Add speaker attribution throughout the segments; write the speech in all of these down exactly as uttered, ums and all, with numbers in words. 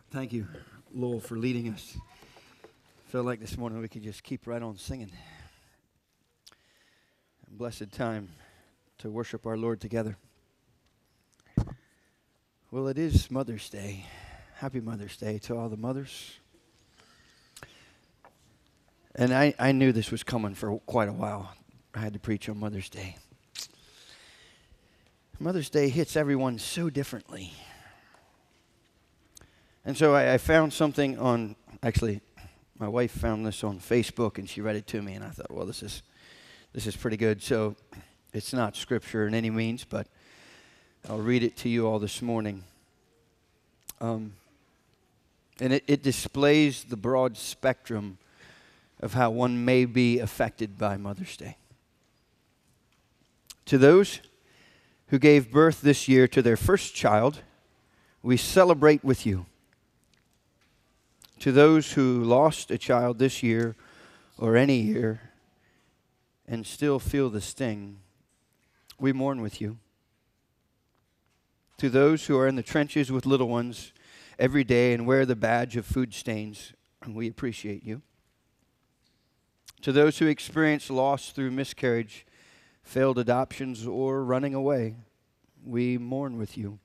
Speaker 1: Thank you, Lowell, for leading us. Felt like this morning we could just keep right on singing. Blessed time to worship our Lord together. Well, it is Mother's Day. Happy Mother's Day to all the mothers. And I, I knew this was coming for quite a while. I had to preach on Mother's Day. Mother's Day hits everyone so differently. And so I, I found something on, actually, my wife found this on Facebook, and she read it to me, and I thought, well, this is this is pretty good. So it's not scripture in any means, but I'll read it to you all this morning. Um, and it, it displays the broad spectrum of how one may be affected by Mother's Day. To those who gave birth this year to their first child, we celebrate with you. To those who lost a child this year or any year and still feel the sting, we mourn with you. To those who are in the trenches with little ones every day and wear the badge of food stains, we appreciate you. To those who experience loss through miscarriage, failed adoptions, or running away, we mourn with you.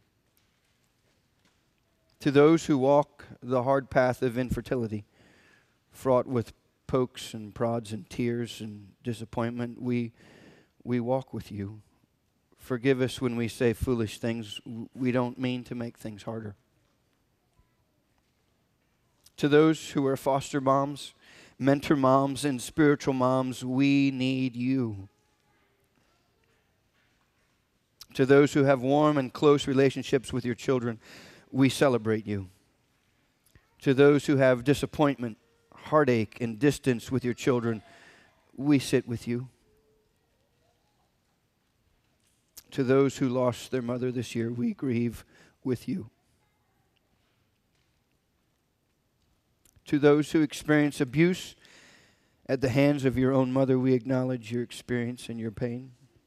Speaker 1: To those who walk the hard path of infertility, fraught with pokes and prods and tears and disappointment, we we walk with you. Forgive us when we say foolish things. We don't mean to make things harder. To those who are foster moms, mentor moms, and spiritual moms, we need you. To those who have warm and close relationships with your children, we celebrate you. To those who have disappointment, heartache, and distance with your children, we sit with you. To those who lost their mother this year, we grieve with you. To those who experience abuse at the hands of your own mother, we acknowledge your experience and your pain.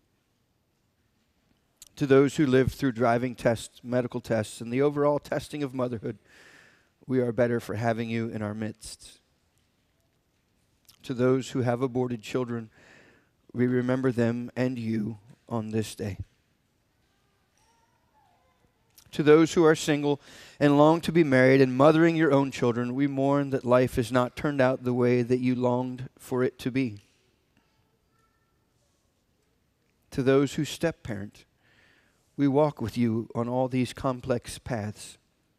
Speaker 1: To those who lived through driving tests, medical tests, and the overall testing of motherhood, we are better for having you in our midst. To those who have aborted children, we remember them and you on this day. To those who are single and long to be married and mothering your own children, we mourn that life has not turned out the way that you longed for it to be. To those who step-parent, we walk with you on all these complex paths.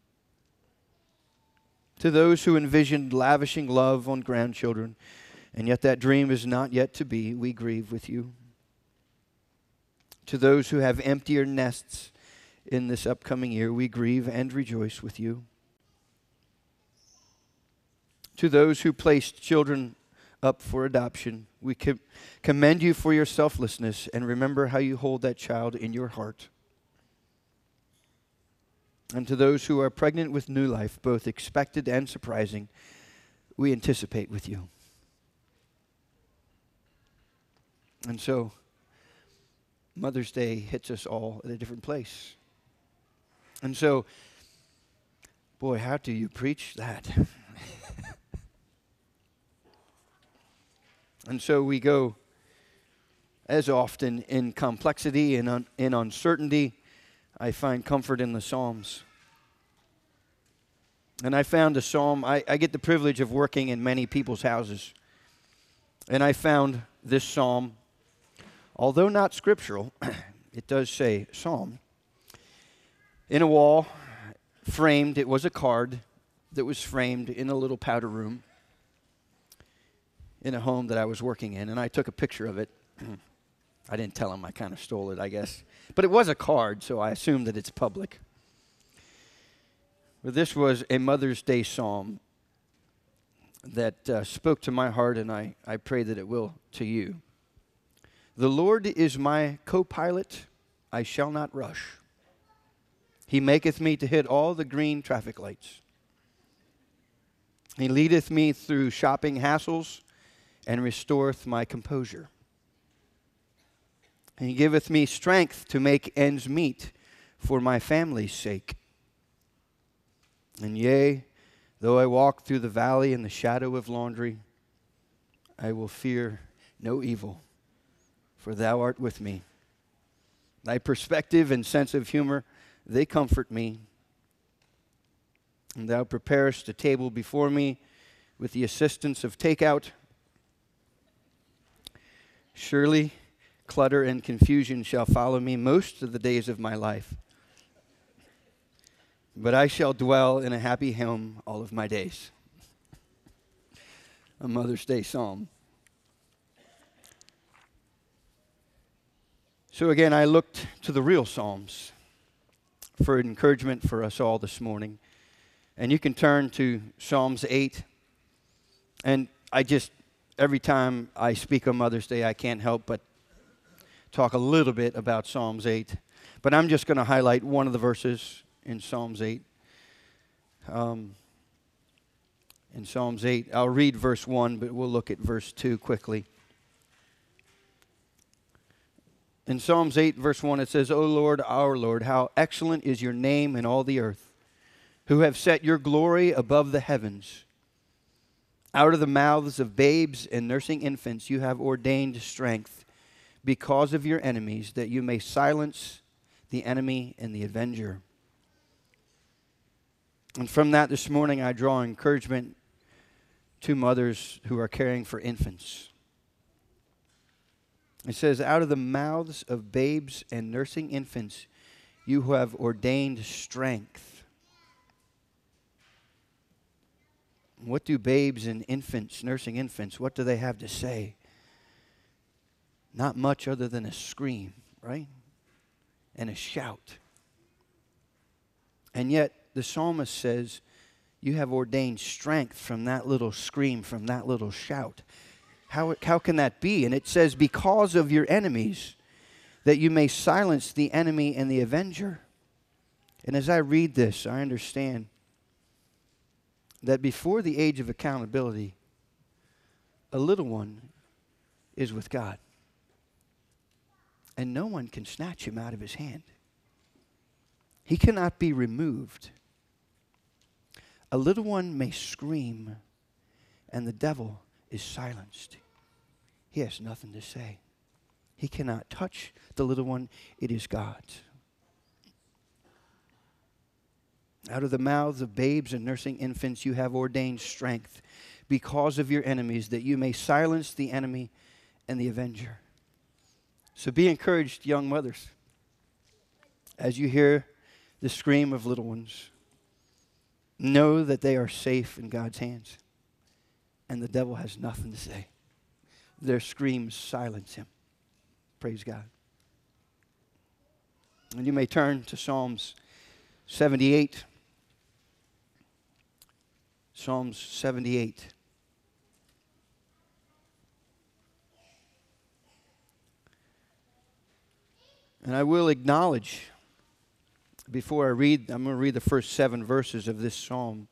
Speaker 1: To those who envisioned lavishing love on grandchildren, and yet that dream is not yet to be, we grieve with you. To those who have emptier nests in this upcoming year, we grieve and rejoice with you. To those who placed children up for adoption, we com- commend you for your selflessness and remember how you hold that child in your heart. And to those who are pregnant with new life, both expected and surprising, we anticipate with you. And so, Mother's Day hits us all at a different place. And so, boy, how do you preach that? And so we go, as often, in complexity and un- in uncertainty. I find comfort in the Psalms. And I found a psalm. I, I get the privilege of working in many people's houses. And I found this psalm, although not scriptural, it does say psalm. In a wall, framed, it was a card that was framed in a little powder room in a home that I was working in. And I took a picture of it. I didn't tell him, I kind of stole it, I guess. But it was a card, so I assume that it's public. But this was a Mother's Day psalm that uh, spoke to my heart, and I, I pray that it will to you. The Lord is my co-pilot, I shall not rush. He maketh me to hit all the green traffic lights. He leadeth me through shopping hassles, and restoreth my composure. And he giveth me strength to make ends meet for my family's sake. And yea, though I walk through the valley in the shadow of laundry, I will fear no evil, for thou art with me. Thy perspective and sense of humor, they comfort me. And thou preparest a table before me with the assistance of takeout. Surely clutter and confusion shall follow me most of the days of my life. But I shall dwell in a happy home all of my days. A Mother's Day psalm. So again, I looked to the real Psalms for encouragement for us all this morning. And you can turn to Psalms eight. And I just, every time I speak on Mother's Day, I can't help but talk a little bit about Psalms eight. But I'm just going to highlight one of the verses in Psalms eight. Um, in Psalms eight, I'll read verse one, but we'll look at verse two quickly. In Psalms eight, verse one, it says, O Lord, our Lord, how excellent is your name in all the earth, who have set your glory above the heavens. Out of the mouths of babes and nursing infants you have ordained strength because of your enemies, that you may silence the enemy and the avenger. And from that this morning I draw encouragement to mothers who are caring for infants. It says, out of the mouths of babes and nursing infants, you who have ordained strength. What do babes and infants, nursing infants, what do they have to say? Not much other than a scream, right? And a shout. And yet, the psalmist says, you have ordained strength from that little scream, from that little shout. How, how can that be? And it says, because of your enemies, that you may silence the enemy and the avenger. And as I read this, I understand that before the age of accountability, a little one is with God. And no one can snatch him out of his hand. He cannot be removed. A little one may scream, and the devil is silenced. He has nothing to say. He cannot touch the little one. It is God's. Out of the mouths of babes and nursing infants you have ordained strength because of your enemies, that you may silence the enemy and the avenger. So be encouraged, young mothers, as you hear the scream of little ones. Know that they are safe in God's hands. And the devil has nothing to say. Their screams silence him. Praise God. And you may turn to Psalms seventy-eight. Psalms seventy-eight. And I will acknowledge, before I read, I'm going to read the first seven verses of this psalm,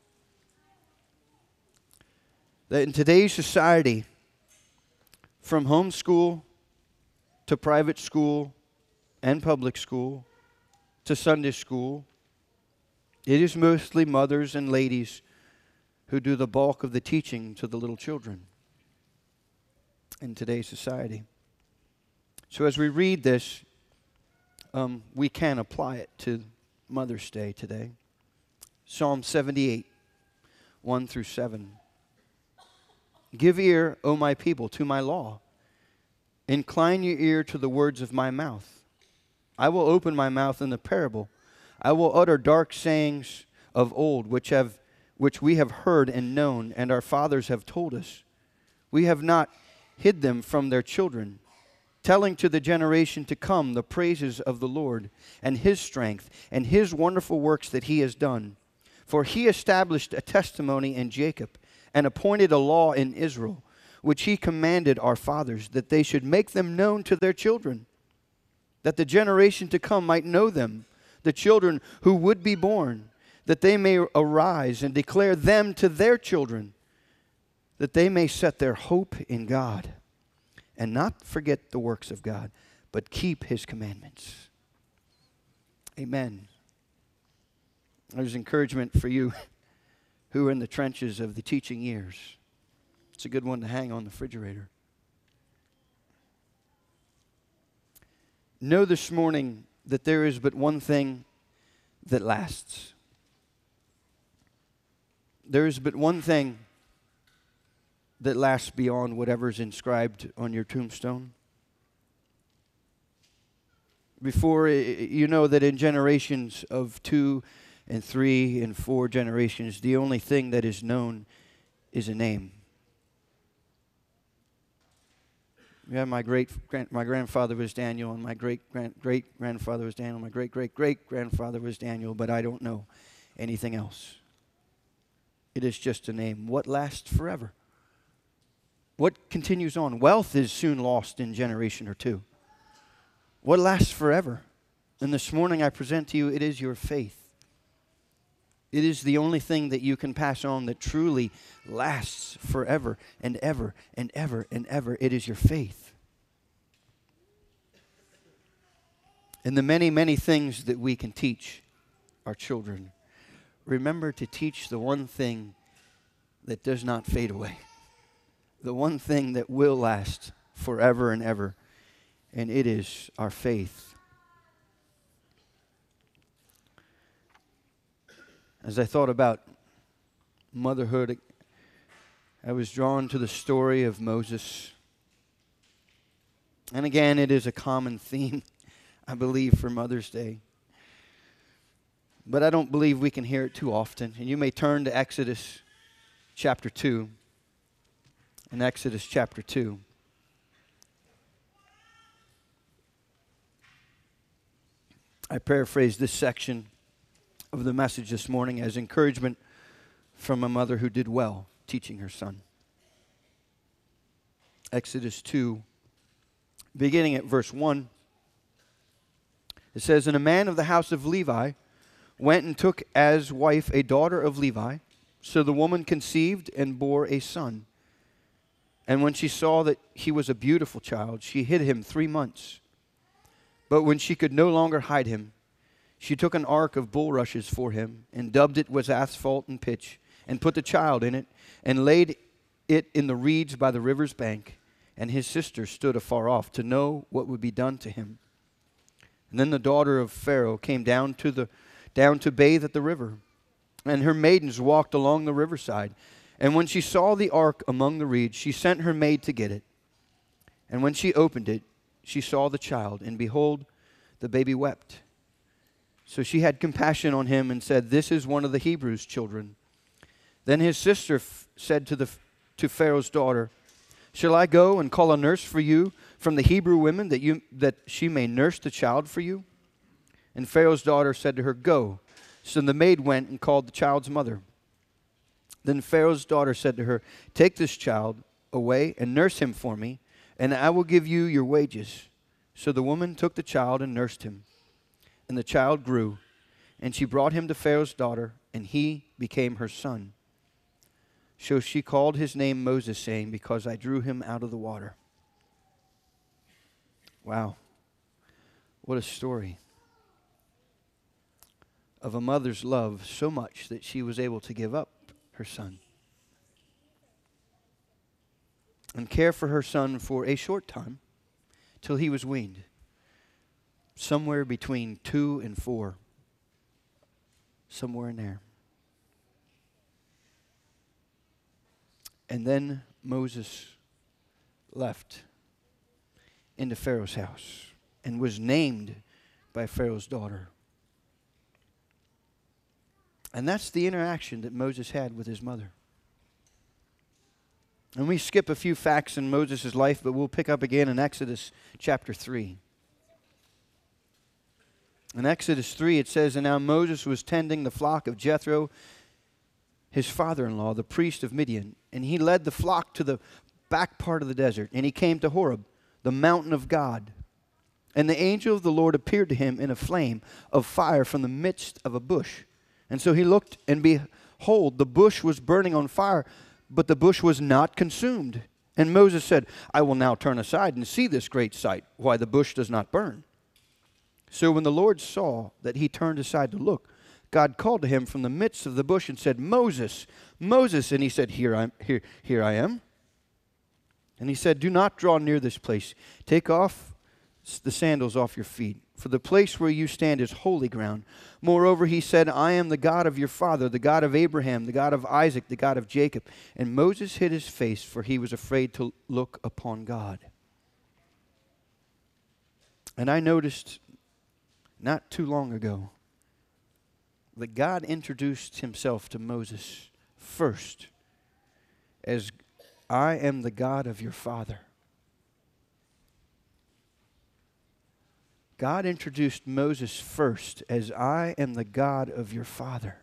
Speaker 1: that in today's society, from homeschool to private school and public school to Sunday school, it is mostly mothers and ladies who do the bulk of the teaching to the little children in today's society. So as we read this, um, we can apply it to Mother's Day today. Psalm seventy-eight, one through seven. Give ear, O my people, to my law. Incline your ear to the words of my mouth. I will open my mouth in the parable. I will utter dark sayings of old, which have which we have heard and known, and our fathers have told us. We have not hid them from their children, telling to the generation to come the praises of the Lord, and his strength, and his wonderful works that he has done. For he established a testimony in Jacob, and appointed a law in Israel, which he commanded our fathers, that they should make them known to their children, that the generation to come might know them, the children who would be born, that they may arise and declare them to their children, that they may set their hope in God, and not forget the works of God, but keep his commandments. Amen. There's encouragement for you who are in the trenches of the teaching years. It's a good one to hang on the refrigerator. Know this morning that there is but one thing that lasts. There is but one thing that lasts beyond whatever's inscribed on your tombstone. Before, you know that in generations of two and three and four generations, the only thing that is known is a name. Yeah, my great grand, my grandfather was Daniel, and my great grand, great grandfather was Daniel. My great great great grandfather was Daniel, but I don't know anything else. It is just a name. What lasts forever? What continues on? Wealth is soon lost in a generation or two. What lasts forever? And this morning I present to you, it is your faith. It is the only thing that you can pass on that truly lasts forever and ever and ever and ever. It is your faith. And the many, many things that we can teach our children, remember to teach the one thing that does not fade away. The one thing that will last forever and ever. And it is our faith. As I thought about motherhood, I was drawn to the story of Moses. And again, it is a common theme, I believe, for Mother's Day. But I don't believe we can hear it too often. And you may turn to Exodus chapter two. In Exodus chapter two. I paraphrase this section of the message this morning as encouragement from a mother who did well teaching her son. Exodus two, beginning at verse one, it says, "And a man of the house of Levi went and took as wife a daughter of Levi. So the woman conceived and bore a son. And when she saw that he was a beautiful child, she hid him three months. But when she could no longer hide him, she took an ark of bulrushes for him and dubbed it with asphalt and pitch and put the child in it and laid it in the reeds by the river's bank. And his sister stood afar off to know what would be done to him. And then the daughter of Pharaoh came down to the down to bathe at the river. And her maidens walked along the riverside. And when she saw the ark among the reeds, she sent her maid to get it. And when she opened it, she saw the child, and behold, the baby wept. So she had compassion on him and said, 'This is one of the Hebrews' children.' Then his sister f- said to the to Pharaoh's daughter, 'Shall I go and call a nurse for you from the Hebrew women that you that she may nurse the child for you?' And Pharaoh's daughter said to her, 'Go.' So the maid went and called the child's mother. Then Pharaoh's daughter said to her, 'Take this child away and nurse him for me, and I will give you your wages.' So the woman took the child and nursed him. And the child grew, and she brought him to Pharaoh's daughter, and he became her son. So she called his name Moses, saying, 'Because I drew him out of the water.'" Wow. What a story of a mother's love so much that she was able to give up her son and care for her son for a short time till he was weaned, somewhere between two and four, somewhere in there. And then Moses left into Pharaoh's house and was named by Pharaoh's daughter. And that's the interaction that Moses had with his mother. And we skip a few facts in Moses' life, but we'll pick up again in Exodus chapter three. In Exodus three, it says, "And now Moses was tending the flock of Jethro, his father-in-law, the priest of Midian. And he led the flock to the back part of the desert. And he came to Horeb, the mountain of God. And the angel of the Lord appeared to him in a flame of fire from the midst of a bush. And so he looked, and behold, the bush was burning on fire, but the bush was not consumed. And Moses said, 'I will now turn aside and see this great sight, why the bush does not burn.' So when the Lord saw that he turned aside to look, God called to him from the midst of the bush and said, Moses, Moses. And he said, Here I am, here, here I am. And he said, Do not draw near this place. Take off the sandals off your feet, for the place where you stand is holy ground. Moreover, he said, I am the God of your father, the God of Abraham, the God of Isaac, the God of Jacob. And Moses hid his face, for he was afraid to look upon God. And I noticed not too long ago that God introduced himself to Moses first as, I am the God of your father. God introduced Moses first as, I am the God of your father.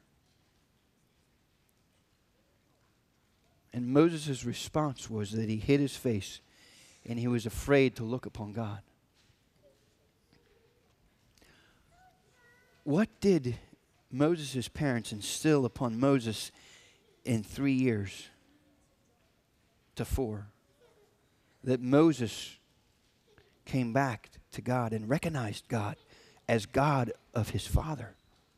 Speaker 1: And Moses' response was that he hid his face and he was afraid to look upon God. What did Moses' parents instill upon Moses in three years to four? That Moses came back to God and recognized God as God of his father.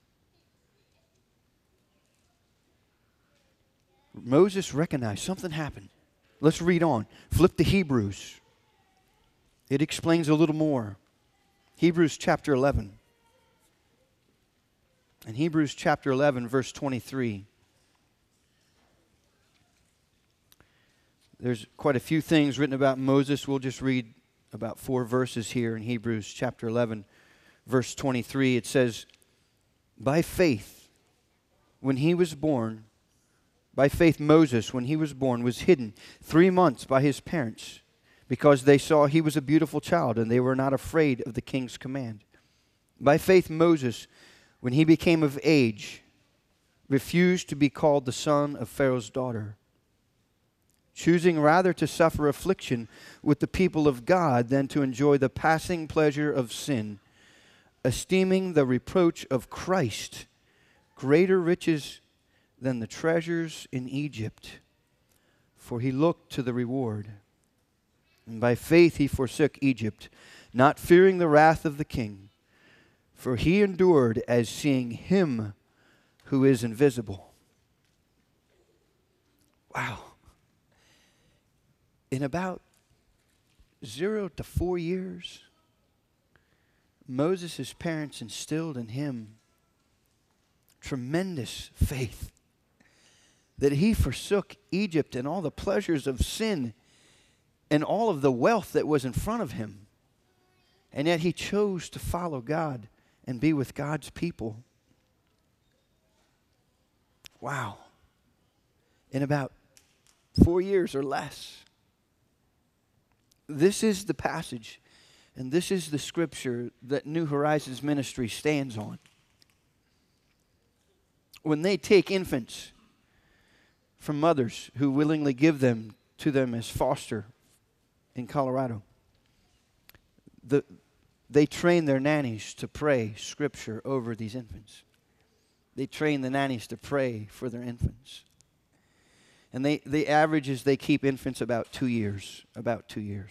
Speaker 1: Moses recognized something happened. Let's read on. Flip to Hebrews. It explains a little more. Hebrews chapter eleven. In Hebrews chapter eleven, verse twenty-three. There's quite a few things written about Moses. We'll just read about four verses here in Hebrews chapter eleven, verse twenty-three. It says, By faith, when he was born, by faith Moses, when he was born, was hidden three months by his parents, because they saw he was a beautiful child, and they were not afraid of the king's command. By faith Moses, when he became of age, refused to be called the son of Pharaoh's daughter, choosing rather to suffer affliction with the people of God than to enjoy the passing pleasure of sin, esteeming the reproach of Christ greater riches than the treasures in Egypt, for he looked to the reward. And by faith he forsook Egypt, not fearing the wrath of the king, for he endured as seeing him who is invisible. Wow. In about zero to four years, Moses' parents instilled in him tremendous faith that he forsook Egypt and all the pleasures of sin and all of the wealth that was in front of him. And yet he chose to follow God and be with God's people. Wow. In about four years or less. This is the passage and this is the scripture that New Horizons Ministry stands on. When they take infants from mothers who willingly give them to them as foster in Colorado, the They train their nannies to pray scripture over these infants. They train the nannies to pray for their infants. And they, the average is they keep infants about two years, about two years.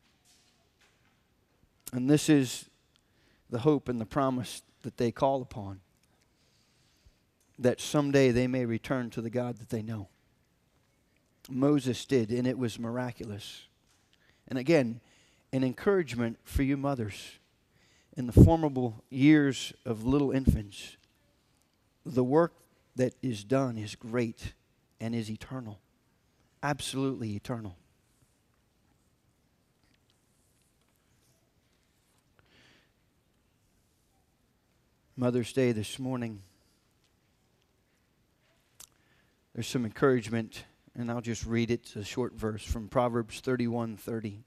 Speaker 1: And this is the hope and the promise that they call upon, that someday they may return to the God that they know. Moses did, and it was miraculous. And again, an encouragement for you mothers in the formidable years of little infants. The work that is done is great and is eternal. Absolutely eternal. Mother's Day this morning, there's some encouragement, and I'll just read it. It's a short verse from Proverbs thirty-one thirty.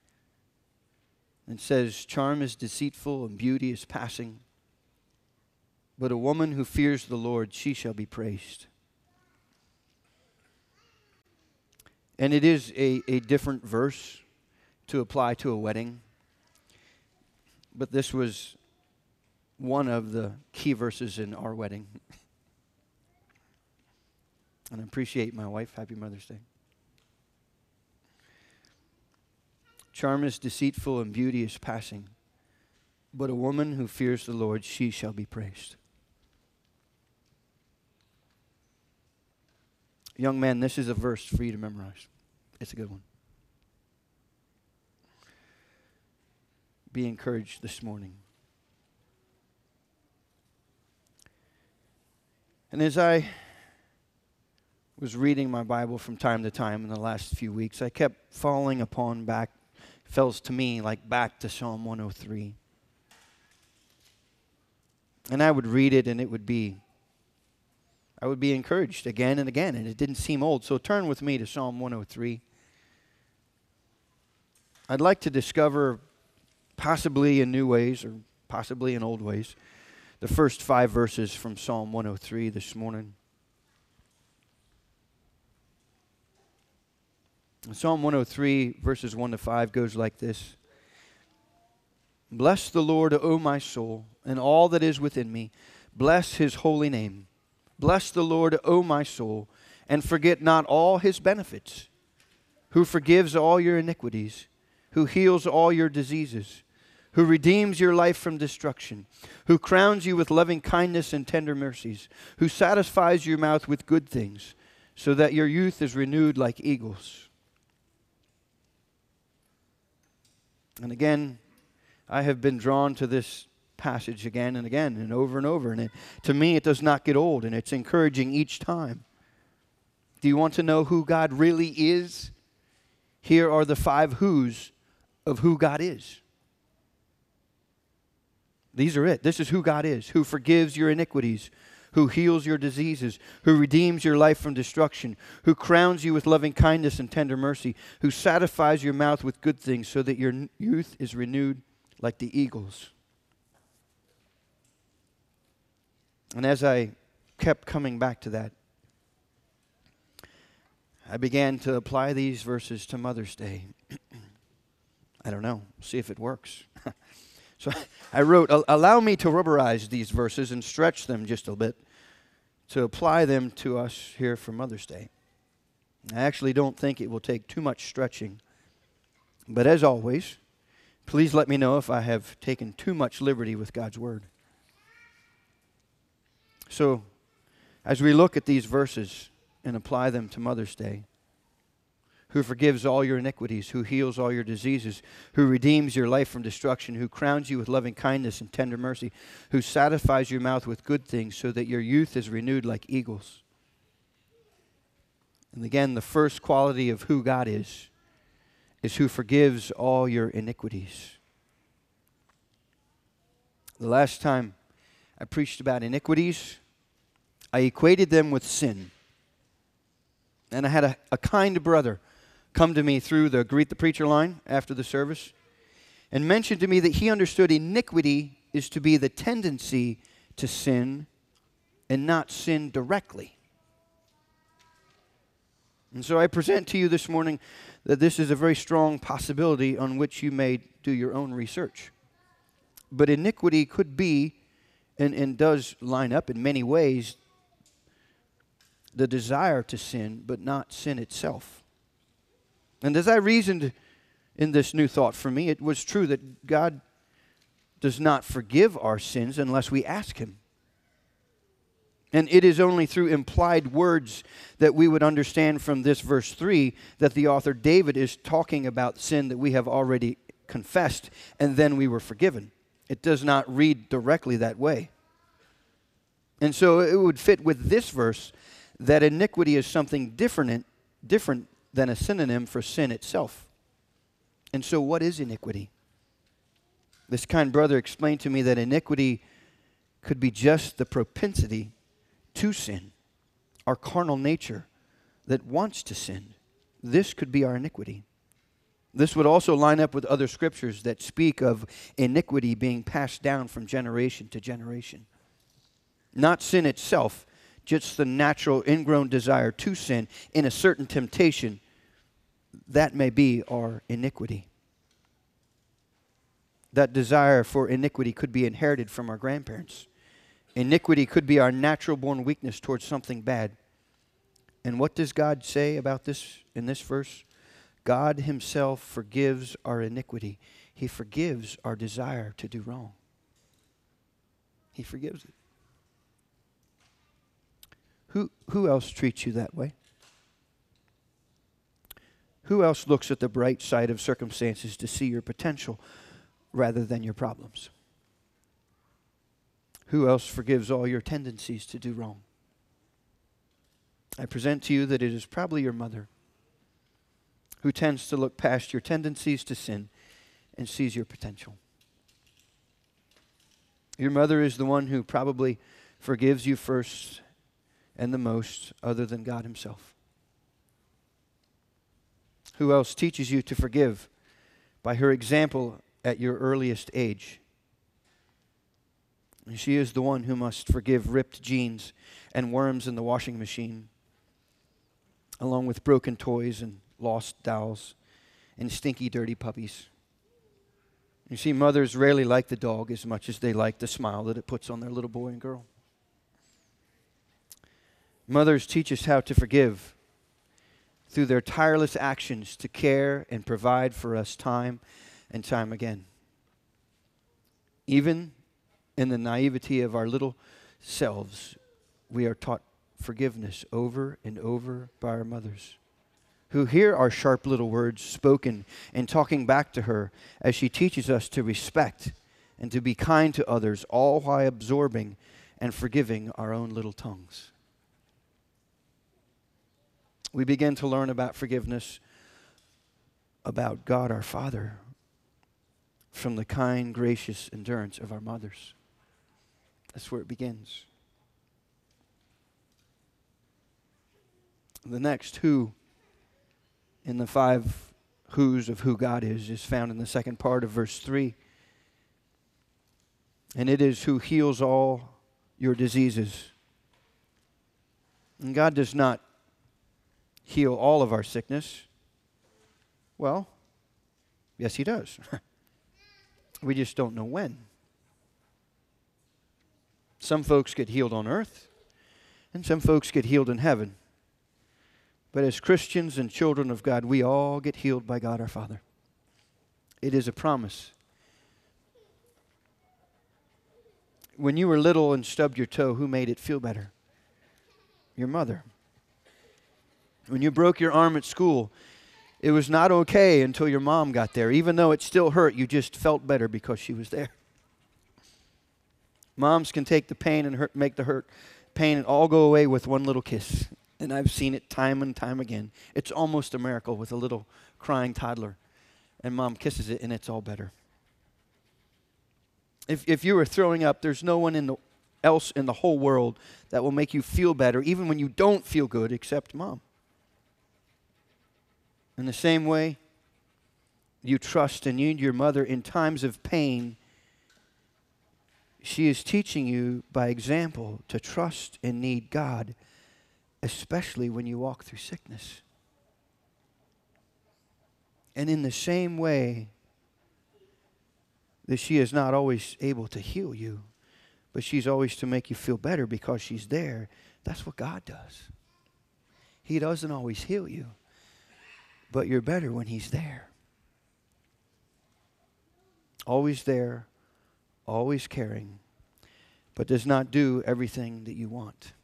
Speaker 1: It says, charm is deceitful and beauty is passing, but a woman who fears the Lord, she shall be praised. And it is a, a different verse to apply to a wedding, but this was one of the key verses in our wedding. And I appreciate my wife. Happy Mother's Day. Charm is deceitful and beauty is passing, but a woman who fears the Lord, she shall be praised. Young man, this is a verse for you to memorize. It's a good one. Be encouraged this morning. And as I was reading my Bible from time to time in the last few weeks, I kept falling upon back, feels to me like back to Psalm one oh three. And I would read it and it would be, I would be encouraged again and again, and it didn't seem old. So turn with me to Psalm one oh three. I'd like to discover, possibly in new ways or possibly in old ways, the first five verses from Psalm one oh three this morning. Psalm one oh three, verses one to five, goes like this. Bless the Lord, O my soul, and all that is within me. Bless his holy name. Bless the Lord, O my soul, and forget not all his benefits, who forgives all your iniquities, who heals all your diseases, who redeems your life from destruction, who crowns you with loving kindness and tender mercies, who satisfies your mouth with good things, so that your youth is renewed like eagles. And again, I have been drawn to this passage again and again and over and over. And it, to me, it does not get old, and it's encouraging each time. Do you want to know who God really is? Here are the five who's of who God is. These are it. This is who God is, who forgives your iniquities, who heals your diseases, who redeems your life from destruction, who crowns you with loving kindness and tender mercy, who satisfies your mouth with good things so that your youth is renewed like the eagles. And as I kept coming back to that, I began to apply these verses to Mother's Day. I don't know. See if it works. So I wrote, allow me to rubberize these verses and stretch them just a bit to apply them to us here for Mother's Day. I actually don't think it will take too much stretching. But as always, please let me know if I have taken too much liberty with God's Word. So, as we look at these verses and apply them to Mother's Day, who forgives all your iniquities, who heals all your diseases, who redeems your life from destruction, who crowns you with loving kindness and tender mercy, who satisfies your mouth with good things so that your youth is renewed like eagles. And again, the first quality of who God is, is who forgives all your iniquities. The last time I preached about iniquities, I equated them with sin. And I had a, a kind brother come to me through the Greet the Preacher line after the service and mentioned to me that he understood iniquity is to be the tendency to sin and not sin directly. And so I present to you this morning that this is a very strong possibility on which you may do your own research. But iniquity could be, and, and does line up in many ways, the desire to sin, but not sin itself. And as I reasoned in this new thought for me, it was true that God does not forgive our sins unless we ask Him. And it is only through implied words that we would understand from this verse three that the author David is talking about sin that we have already confessed and then we were forgiven. It does not read directly that way. And so it would fit with this verse that iniquity is something different, different than a synonym for sin itself. And so what is iniquity? This kind brother explained to me that iniquity could be just the propensity to sin, our carnal nature that wants to sin. This could be our iniquity. This would also line up with other scriptures that speak of iniquity being passed down from generation to generation. Not sin itself, just the natural ingrown desire to sin in a certain temptation. That may be our iniquity. That desire for iniquity could be inherited from our grandparents. Iniquity could be our natural born weakness towards something bad. And what does God say about this in this verse? God Himself forgives our iniquity. He forgives our desire to do wrong. He forgives it. Who, who else treats you that way? Who else looks at the bright side of circumstances to see your potential rather than your problems? Who else forgives all your tendencies to do wrong? I present to you that it is probably your mother who tends to look past your tendencies to sin and sees your potential. Your mother is the one who probably forgives you first and the most, other than God himself. Who else teaches you to forgive by her example at your earliest age? And she is the one who must forgive ripped jeans and worms in the washing machine, along with broken toys and lost dolls and stinky, dirty puppies. You see, mothers rarely like the dog as much as they like the smile that it puts on their little boy and girl. Mothers teach us how to forgive through their tireless actions to care and provide for us time and time again. Even in the naivety of our little selves, we are taught forgiveness over and over by our mothers, who hear our sharp little words spoken and talking back to her as she teaches us to respect and to be kind to others, all while absorbing and forgiving our own little tongues. We begin to learn about forgiveness, about God our Father, from the kind, gracious endurance of our mothers. That's where it begins. The next who in the five who's of who God is is found in the second part of verse three. And it is who heals all your diseases. And God does not heal all of our sickness. Well, yes, he does. We just don't know when. Some folks get healed on earth, and some folks get healed in heaven. But as Christians and children of God, we all get healed by God our Father. It is a promise. When you were little and stubbed your toe, who made it feel better? Your mother. When you broke your arm at school, it was not okay until your mom got there. Even though it still hurt, you just felt better because she was there. Moms can take the pain and hurt, make the hurt, pain and all go away with one little kiss. And I've seen it time and time again. It's almost a miracle with a little crying toddler. And mom kisses it and it's all better. If if you were throwing up, there's no one in the, else in the whole world that will make you feel better, even when you don't feel good, except mom. In the same way, you trust and need your mother in times of pain. She is teaching you by example to trust and need God, especially when you walk through sickness. And in the same way that she is not always able to heal you, but she's always to make you feel better because she's there, that's what God does. He doesn't always heal you, but you're better when he's there. Always there, always caring, but does not do everything that you want.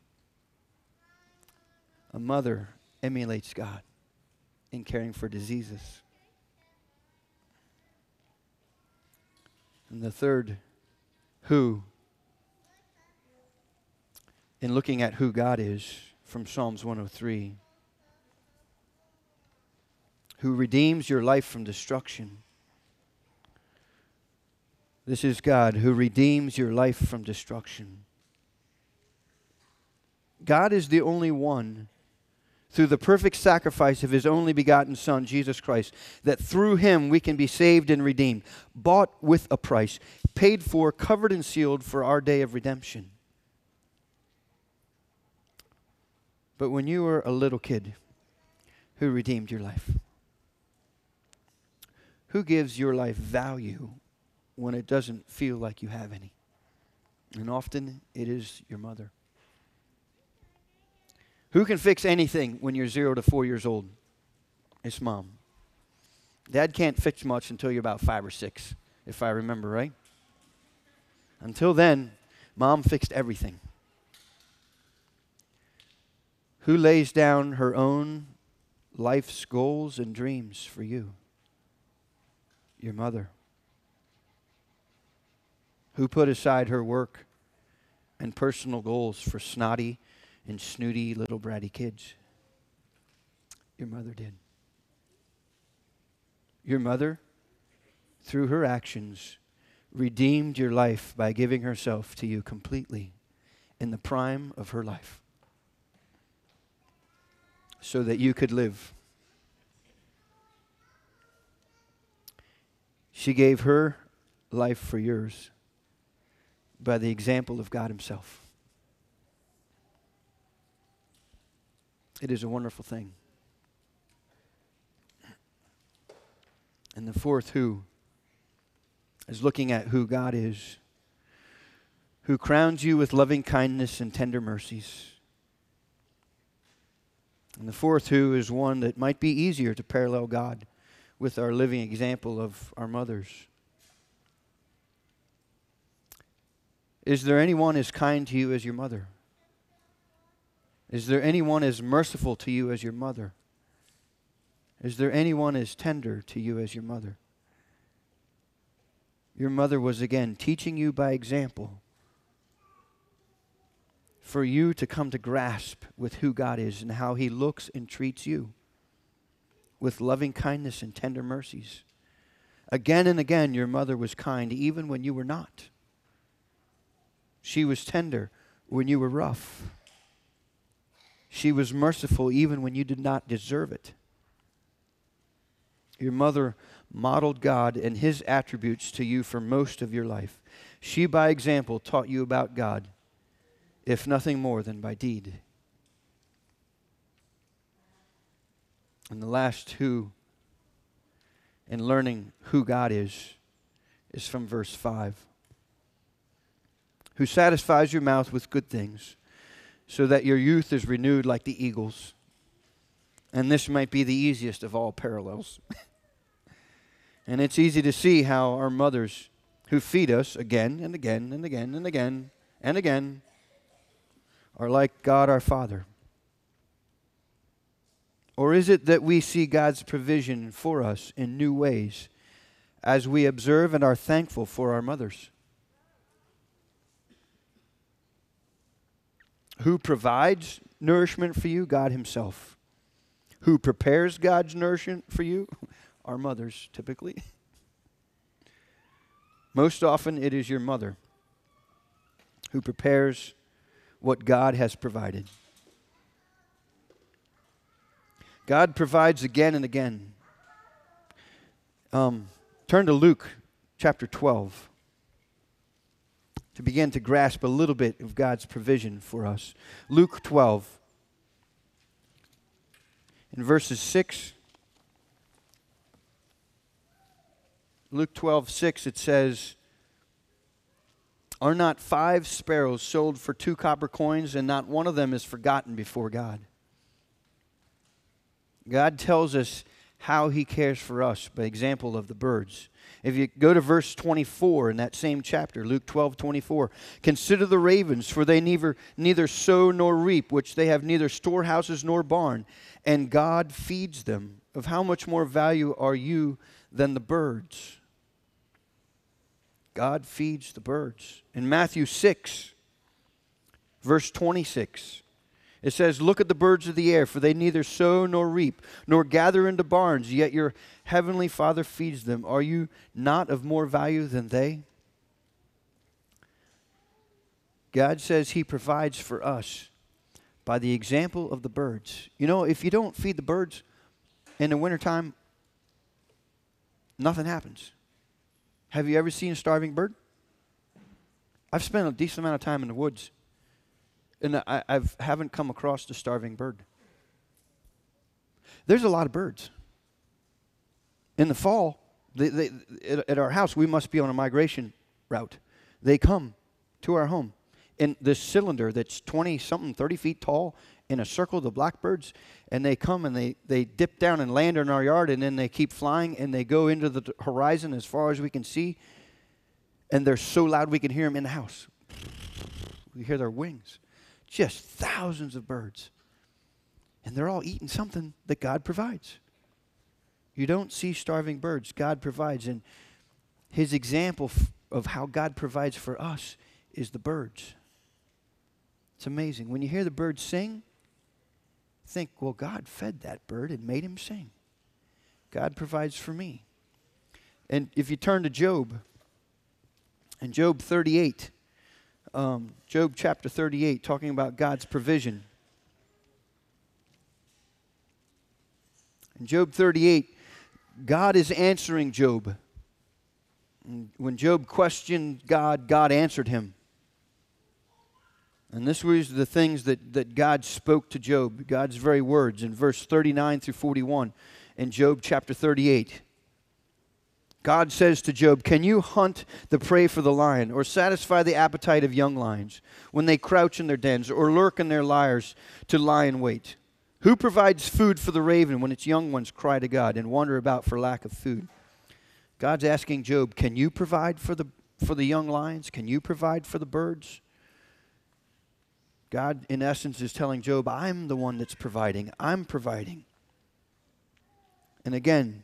Speaker 1: A mother emulates God in caring for diseases. And the third, who, in looking at who God is from Psalms one oh three, who redeems your life from destruction. This is God who redeems your life from destruction. God is the only one, through the perfect sacrifice of his only begotten Son, Jesus Christ, that through him we can be saved and redeemed, bought with a price, paid for, covered and sealed for our day of redemption. But when you were a little kid, who redeemed your life? Who gives your life value when it doesn't feel like you have any? And often it is your mother. Who can fix anything when you're zero to four years old? It's mom. Dad can't fix much until you're about five or six, if I remember right. Until then, mom fixed everything. Who lays down her own life's goals and dreams for you? Your mother. Who put aside her work and personal goals for snotty and snooty little bratty kids? Your mother did. Your mother, through her actions, redeemed your life by giving herself to you completely in the prime of her life so that you could live. She gave her life for yours by the example of God Himself. It is a wonderful thing. And the fourth who is looking at who God is, who crowns you with loving kindness and tender mercies. And the fourth who is one that might be easier to parallel God with our living example of our mothers. Is there anyone as kind to you as your mother? Is there anyone as merciful to you as your mother? Is there anyone as tender to you as your mother? Your mother was again teaching you by example for you to come to grasp with who God is and how He looks and treats you with loving kindness and tender mercies. Again and again, your mother was kind even when you were not. She was tender when you were rough. She was merciful even when you did not deserve it. Your mother modeled God and His attributes to you for most of your life. She, by example, taught you about God, if nothing more than by deed. And the last who, in learning who God is, is from verse five. Who satisfies your mouth with good things, so that your youth is renewed like the eagles. And this might be the easiest of all parallels. And it's easy to see how our mothers, who feed us again and again and again and again and again, are like God our Father. Or is it that we see God's provision for us in new ways as we observe and are thankful for our mothers? Who provides nourishment for you? God Himself. Who prepares God's nourishment for you? Our mothers, typically. Most often it is your mother who prepares what God has provided. God provides again and again. Um, turn to Luke chapter twelve to begin to grasp a little bit of God's provision for us. Luke twelve, in verses six. Luke twelve, six, it says, "Are not five sparrows sold for two copper coins, and not one of them is forgotten before God?" God tells us how He cares for us by example of the birds. If you go to verse twenty-four in that same chapter, Luke twelve, twenty-four, "Consider the ravens, for they neither, neither sow nor reap, which they have neither storehouses nor barn, and God feeds them. Of how much more value are you than the birds?" God feeds the birds. In Matthew six, verse twenty-six, it says, "Look at the birds of the air, for they neither sow nor reap, nor gather into barns, yet your heavenly Father feeds them. Are you not of more value than they?" God says He provides for us by the example of the birds. You know, if you don't feed the birds in the wintertime, nothing happens. Have you ever seen a starving bird? I've spent a decent amount of time in the woods, and I I've, haven't come across a starving bird. There's a lot of birds. In the fall, they, they, at, at our house, we must be on a migration route. They come to our home in this cylinder that's twenty-something, thirty feet tall in a circle, the blackbirds, and they come and they, they dip down and land in our yard, and then they keep flying, and they go into the horizon as far as we can see, and they're so loud we can hear them in the house. We hear their wings. Just thousands of birds. And they're all eating something that God provides. You don't see starving birds. God provides. And his example f- of how God provides for us is the birds. It's amazing. When you hear the birds sing, think, well, God fed that bird and made him sing. God provides for me. And if you turn to Job, in Job thirty-eight, um, Job chapter thirty-eight, talking about God's provision. In Job thirty-eight, God is answering Job. And when Job questioned God, God answered him. And this was the things that, that God spoke to Job, God's very words, in verse thirty-nine through forty-one in Job chapter thirty-eight. God says to Job, "Can you hunt the prey for the lion, or satisfy the appetite of young lions when they crouch in their dens, or lurk in their lairs to lie in wait? Who provides food for the raven when its young ones cry to God and wander about for lack of food?" God's asking Job, can you provide for the for the young lions? Can you provide for the birds? God, in essence, is telling Job, I'm the one that's providing. I'm providing. And again,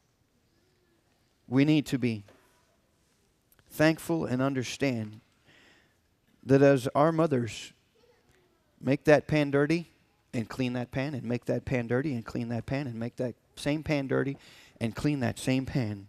Speaker 1: we need to be thankful and understand that as our mothers make that pan dirty and clean that pan, and make that pan dirty and clean that pan, and make that same pan dirty and clean that same pan,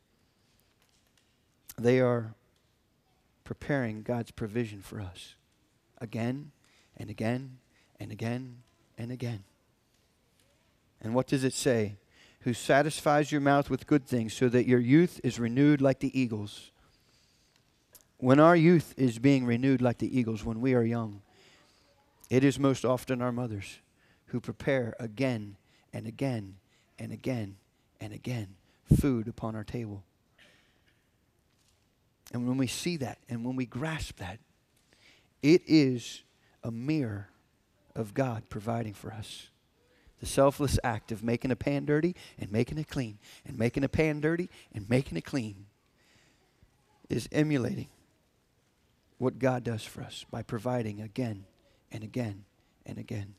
Speaker 1: they are preparing God's provision for us again and again and again and again. And what does it say? Who satisfies your mouth with good things so that your youth is renewed like the eagles. When our youth is being renewed like the eagles, when we are young, it is most often our mothers who prepare again and again and again and again food upon our table. And when we see that and when we grasp that, it is a mirror of God providing for us. The selfless act of making a pan dirty and making it clean, and making a pan dirty and making it clean, is emulating what God does for us by providing again and again and again.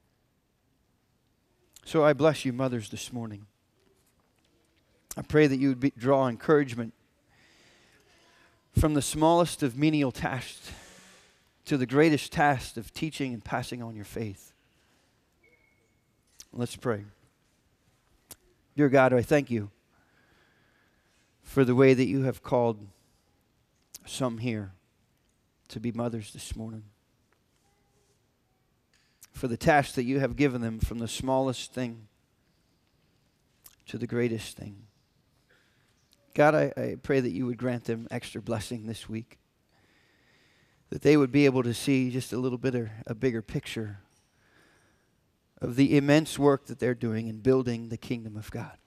Speaker 1: So I bless you, mothers, this morning. I pray that you would be, draw encouragement from the smallest of menial tasks to the greatest task of teaching and passing on your faith. Let's pray. Dear God, I thank you for the way that you have called some here to be mothers this morning. For the task that you have given them, from the smallest thing to the greatest thing. God, I, I pray that you would grant them extra blessing this week. That they would be able to see just a little bit of a bigger picture of the immense work that they're doing in building the kingdom of God.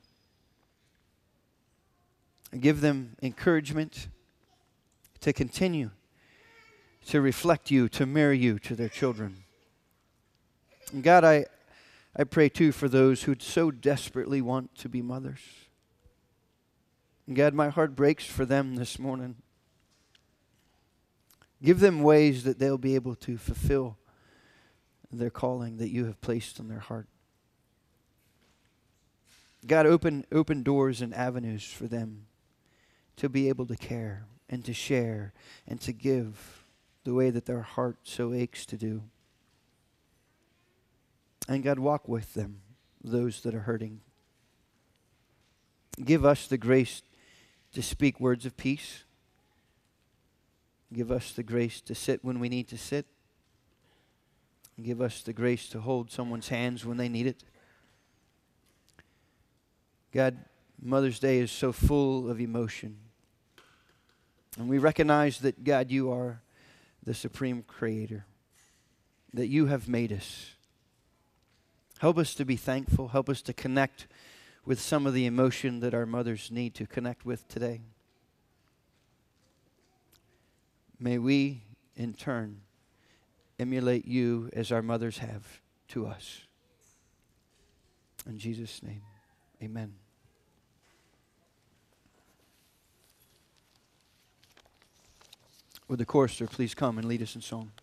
Speaker 1: And give them encouragement to continue to reflect you, to mirror you to their children. And God, I, I pray too for those who so desperately want to be mothers. And God, my heart breaks for them this morning. Give them ways that they'll be able to fulfill their calling that you have placed in their heart. God, open open doors and avenues for them to be able to care and to share and to give the way that their heart so aches to do. And God, walk with them, those that are hurting. Give us the grace to speak words of peace. Give us the grace to sit when we need to sit. Give us the grace to hold someone's hands when they need it. God, Mother's Day is so full of emotion. And we recognize that, God, you are the supreme creator, that you have made us. Help us to be thankful. Help us to connect with some of the emotion that our mothers need to connect with today. May we, in turn, emulate you as our mothers have to us. In Jesus' name, amen. Would the chorister please come and lead us in song?